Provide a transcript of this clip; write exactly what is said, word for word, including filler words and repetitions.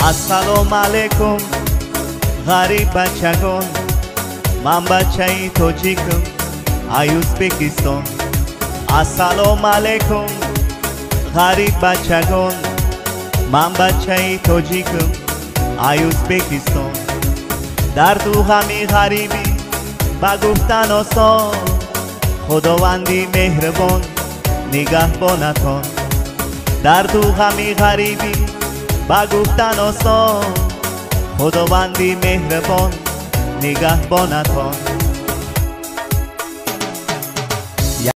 السلام علیکم غریب بچگان، من بچه تاجیکم ای ازبکستان. السلام علیکم غریب بچگان، من بچه تاجیکم ای ازبکستان. در دو همی غریبی با گفتن آسان، خداوندی مهربان نگهبانتان. در دو همی غریبی با گفتن آسان، خداوندی مهربان نگهبانتان.